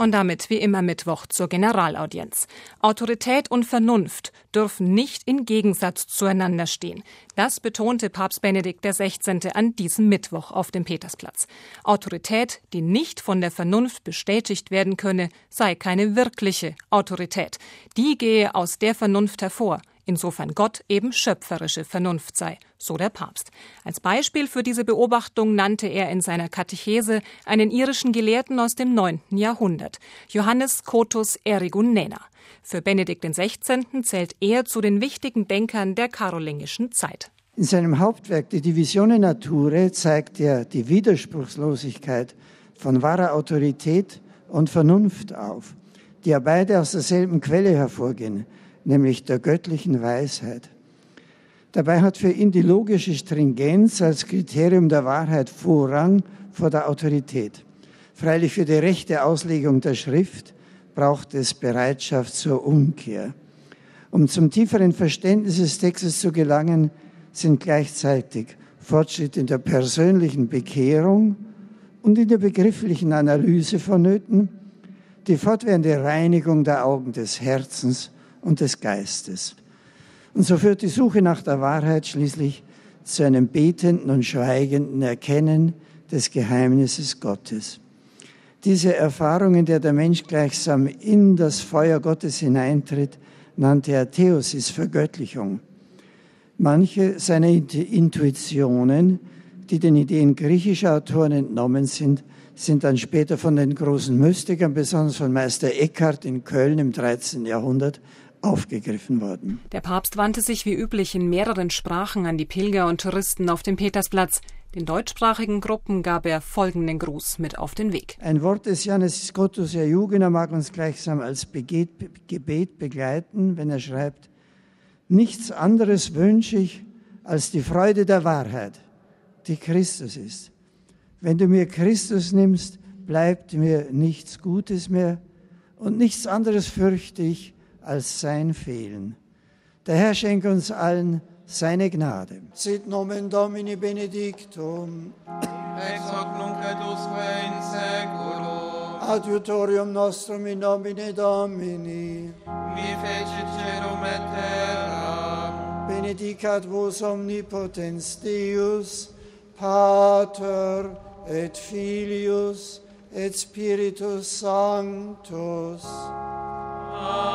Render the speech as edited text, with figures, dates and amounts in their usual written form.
Und damit wie immer Mittwoch zur Generalaudienz. Autorität und Vernunft dürfen nicht in Gegensatz zueinander stehen. Das betonte Papst Benedikt XVI. An diesem Mittwoch auf dem Petersplatz. Autorität, die nicht von der Vernunft bestätigt werden könne, sei keine wirkliche Autorität. Die gehe aus der Vernunft hervor. Insofern Gott eben schöpferische Vernunft sei, so der Papst. Als Beispiel für diese Beobachtung nannte er in seiner Katechese einen irischen Gelehrten aus dem 9. Jahrhundert, Johannes Cotus Erigunena. Für Benedikt XVI. Zählt er zu den wichtigen Denkern der karolingischen Zeit. In seinem Hauptwerk De Divisione Naturae zeigt er die Widerspruchslosigkeit von wahrer Autorität und Vernunft auf, die ja beide aus derselben Quelle hervorgehen, nämlich der göttlichen Weisheit. Dabei hat für ihn die logische Stringenz als Kriterium der Wahrheit Vorrang vor der Autorität. Freilich für die rechte Auslegung der Schrift braucht es Bereitschaft zur Umkehr. Um zum tieferen Verständnis des Textes zu gelangen, sind gleichzeitig Fortschritte in der persönlichen Bekehrung und in der begrifflichen Analyse vonnöten, die fortwährende Reinigung der Augen des Herzens und des Geistes. Und so führt die Suche nach der Wahrheit schließlich zu einem betenden und schweigenden Erkennen des Geheimnisses Gottes. Diese Erfahrung, in der der Mensch gleichsam in das Feuer Gottes hineintritt, nannte er Theosis, Vergöttlichung. Manche seiner Intuitionen, die den Ideen griechischer Autoren entnommen sind dann später von den großen Mystikern, besonders von Meister Eckhart in Köln im 13. Jahrhundert, aufgegriffen worden. Der Papst wandte sich wie üblich in mehreren Sprachen an die Pilger und Touristen auf dem Petersplatz. Den deutschsprachigen Gruppen gab er folgenden Gruß mit auf den Weg. Ein Wort des Johannes Scotus Eriugena mag uns gleichsam als Gebet begleiten, wenn er schreibt: Nichts anderes wünsche ich als die Freude der Wahrheit, die Christus ist. Wenn du mir Christus nimmst, bleibt mir nichts Gutes mehr und nichts anderes fürchte ich als sein Fehlen. Der Herr schenke uns allen seine Gnade. Sit nomen Domini benedictum. Ex hoc nunc et usque in seculum. Adiutorium nostrum in nomine Domini. Mi fecit caelum et terram. Benedicat vos omnipotens Deus, Pater et Filius et Spiritus Sanctus. Amen.